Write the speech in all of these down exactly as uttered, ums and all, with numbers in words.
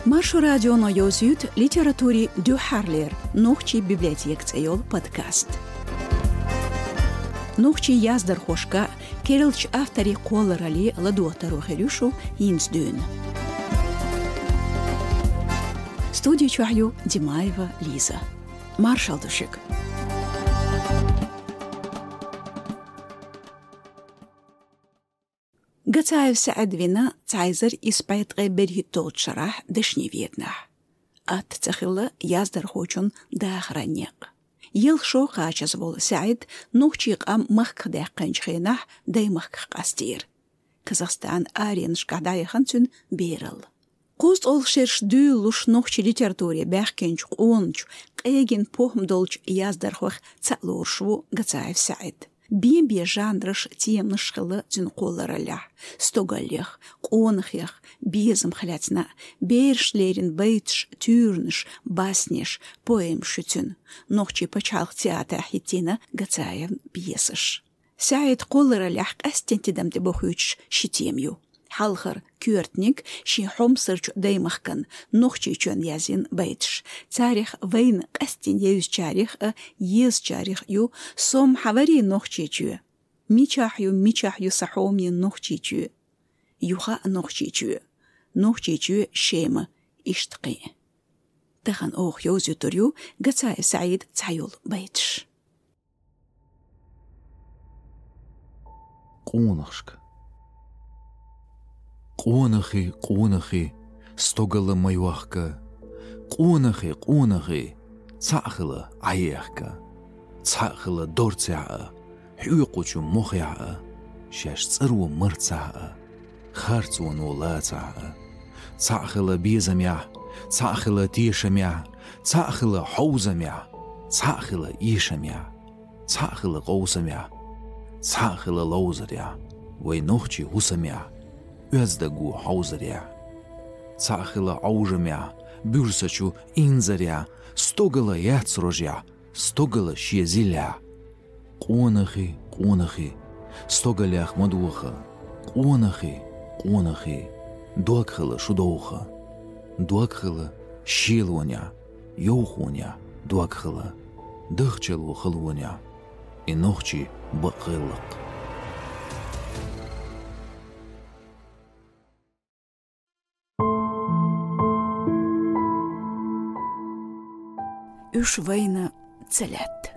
Маршу радионо ёзют литературе дю харлер, нухчи библиотек цейол подкаст. Нухчи яздар хошка, керилч автори колорали ладуатару херюшу инсдюн. Студию чухаю Димаева Лиза. Маршалдушек. Гацаев саадвина цайзер испайт гайберхи тот шарах дышни виднах. От цахила яздар хочун дахранек. Ел шо хачас вол саид нухчик ам махкдах канчхинах дай махк кастир. Казахстан арен шкадай ханцун берал. Кост ол шерш дю луш нухчи литературе бахкенч онч эгин похмдолч яздар хох цалуршву Гацаев саид. Бембе жанрыш темныш хылы дзін қоларалях, стогалех, қонықех, безім хляцна, бершлерін бейтш, тюрныш, баснеш, поэмші тюн, нохчи пачалық театр хитина Гацаев бесыш. Сәйт қоларалях әстентедімді бұхүйч шитемю. Халхар кюртник ши хомсырч даймахкан, нохчи чөн язин бейтш. Царих вейн қастин еюз чарих, а ез чарих ю сом хавари нохчи чу. Мичах ю мичах ю сахоми нохчи чу. Юха нохчи чу. Нохчи чу шема иштқи. Тахан ох ёзю турю Гацаев саид цаюл бейтш. Қонақшка. Қонахи, қонахи, стогала майуахка. Қонахи, қонахи, цахила аяхка. Цахила дорцяа, хюйқучу мохяа, шаш цару мырцаа, харцуан улацаа. Цахила безамя, цахила тишамя, цахила хаузамя, цахила ишамя, цахила гоусамя, цахила лоузаря, вай нохчи хусамя. Özdegu hauzarya. Цахила аужамя, бюрсачу инзаря, стогала яцрожя, стогала щезиля. Қонахи, қонахи, стогалях мадуха, қонахи, қонахи, дуакхила шудоуха, дуакхила щилуня, йохуня, дуакхила, дъхчелу хылуня, и нохчи бақылық. Üç vayna целят.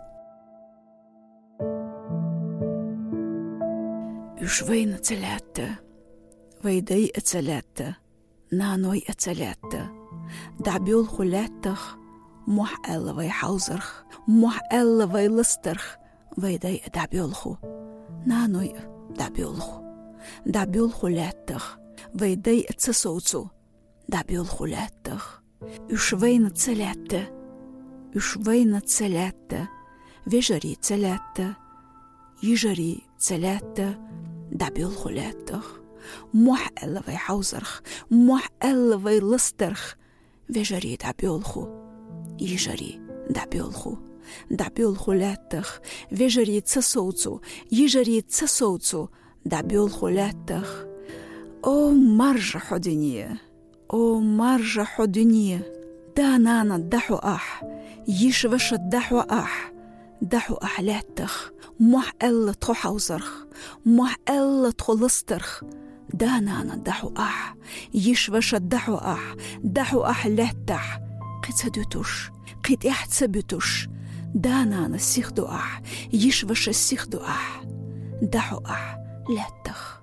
Üç vayna целят. Вайдай целят. Наной целят. Дабюл хулятах. Мух элла вай хаузарх. Мух элла вай лыстерх. Вайдай дабюлху. Наной дабюлху. Дабюл хулятах. Вайдай цесоуцу. Дабюл хулятах. Üç vayna целят. Ушвейна целятта, вежари целятта, ежари целятта, дабюл хулятах, мух эллавай хаузарх, мух эллавай лыстерх, вежари дабюлху, ежари дабюлху, дабюл хулятах, вежари цесоуцу, ежари цесоуцу, дабюл хулятах. О маржа ходиния, о маржа ходиния, да нана даху ах. يشوش الدحو أح دحو أحلاتخ موح إلا تخوزرخ موح إلا تخلصترخ دانانا دحو أح يشوش الدحو أح دحو أحلاتخ قد سدوتوش قد احتسبتوش دانانا سيخدو أح يشوش السيخدو أح دحو أح لاتخ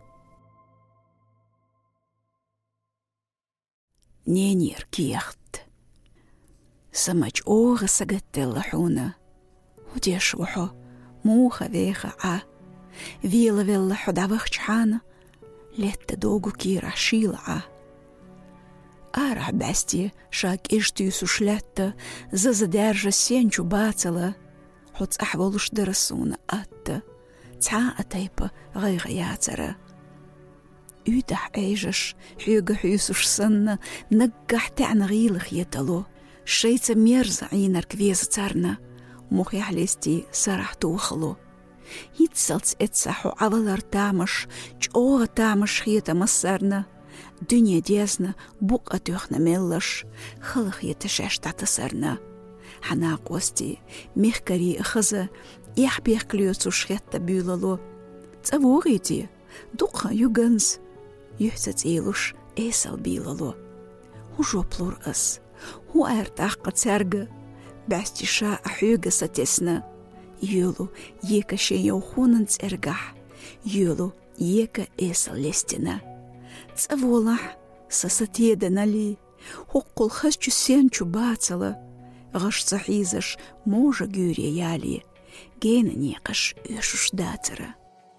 نينير كيخت سمج اوغ سگتل حونا وديش وحو موخا ويخا ع ويلا ويلا حدابخ چحانا لت دوغو كيرا شيل ع ارح باستي شاك اشتي سوشلتا زازدارجا سينچو باطلا حوت احوالوش درسونا اتا تا اتايبا غيغ ياترا يدح ايجش حيوغ حيوسوش سنة نقح تعنا غيلخ يتلو شيء مرزع عينر كويز تارنا مخي حليستي سرح توخلو يتسلت اتسحو عوالر تامش جوغ تامش خيطة مصرنا Dünya diyasna buqa tüxna mellash, xılıq yetişəş tatısarna. Hana qosti, mehkari xızı, yaxbiyaq kliyosu şxetta büylalo. Tsavoğidi, duqa yugans, yuhsat ilush esal büylalo. Hu joplur ıs, hu ertaqqa tsargı, bastişa ahüge satesna. Yulu yeka şen yauxunan tsargah, yulu yeka esal lestina. Tsavolah, sasatiedanali, huqqul xasçu sençu bacala, غش صحيزش موجة جوري يالي جينا نيقش يشوش داترة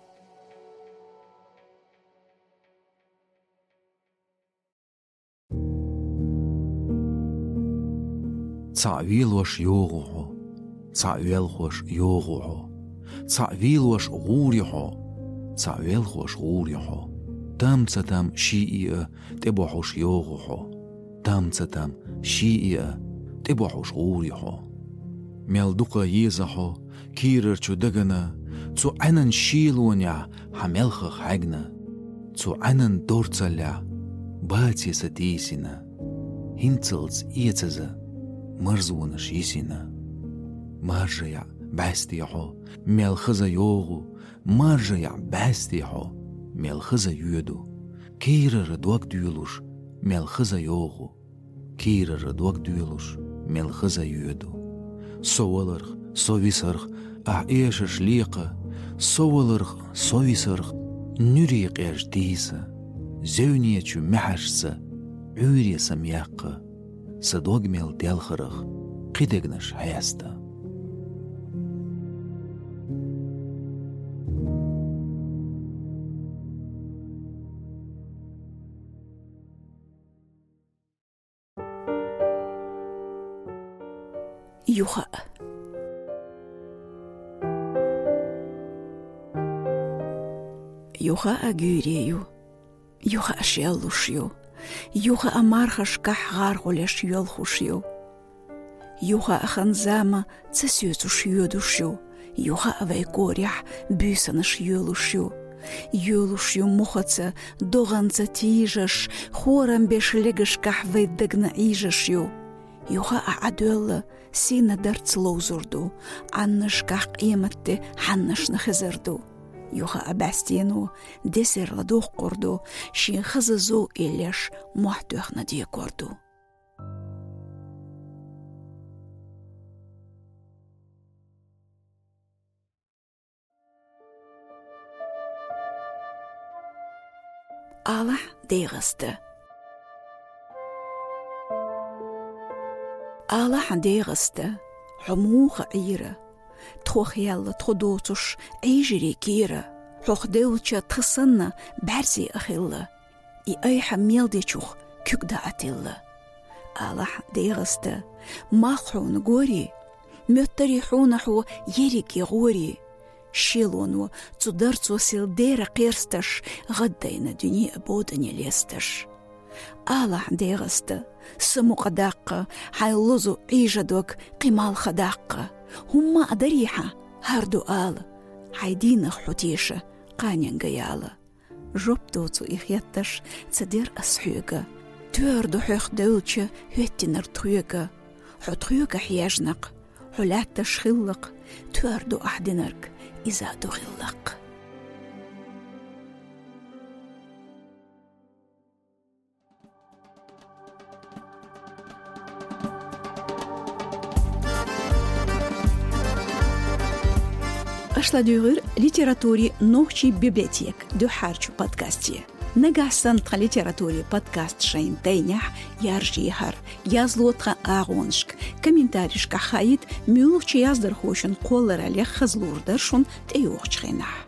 تعويل وش يوغوحو تعويل وش يوغوحو تعويل وش غوريحو تعويل وش غوريحو تام تام شيئة تبوحوش يوغوحو تام تام شيئة تبوحوش غوريحو ميلدوقا يزحو كيرر چو دغنا تو عنن شيلونيا حملخ حجنا تو عنن دورتسليا باتي ستيسنا هنتلز ايتزا مرزونش يسنا مرجع باستيحو ميلخزا يوغو مرجع باستيحو ميلخزا يودو كيرر دوك ديولوش ميلخزا يوغو كيرر دوك ديولوش ملخزا يودو سوالرخ سويسرخ اعيشش ليقة سوالرخ سويسرخ نريق ايش ديسة زونيتشو محشسة عوري سمياقة صدوق ميل ديالخرخ قيدقنش حياستا يوخا يوخا أجوريو يوخا أشيالوشيو يوخا أمارخش كح غارغولش يولخوشيو يوخا أخنزاما تسيوتوشيودوشيو يوخا أفايكوريح بيسانش يولوشيو يولوشيو مخاتsa دوغانца تيجش خورم بيشليجش كح ويدقنا إيجشيو يوخا أعدولا سينا درت لوزردو عنش كح قيمتي حنش نخزردو يوخا أباستينو ديسر لدوخ قردو شين خززو إليش محتوخنا دي قردو Allah deygıstı. Allah deygıstı. Humuğa ira. Txox yalla txodotuş ejri kira. Xox devlça txısınna berzi axilla. I ay hamil deçux kükda atilla. Allah deygıstı. Maqhun gori. Möttarixunahu yeriki gori. شيلونو تدرتو سيلدير قيرستش غدينا دنيا بودني ليستش آله ديغست سمو قداقة حيلوزو عيجدوك قمال خداقة هما أدريحة هردو آل حيدين حوتيشة قانين قيالة جوبتوتو إخياتش تدير أسحيوكا تيردو حيخ دولتش هيتنر تخيوكا حتخيوكا حياجنق حلاتش خلق تيردو أحدنرك إذا تغلق أشلا ديغر ليتراتوري نوخشي بيبليتيك دو حارچو بودكاستي نجاحسن تخ ليتراتوري بودكاست شين تينح يارجي هر يازلوتخ آغونشك كومنتاريشك خايت ميولوخشي يازدر خوشن قولر عليك خزلور درشون تيوخ چخينح